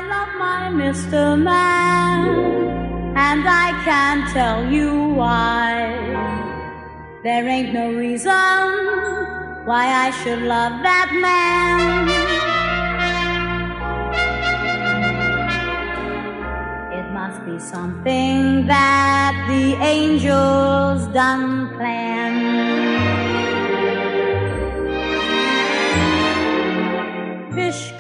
love my Mr. Man, and I can't tell you why. There ain't no reason why I should love that man. It must be something that the angels done planned. Fish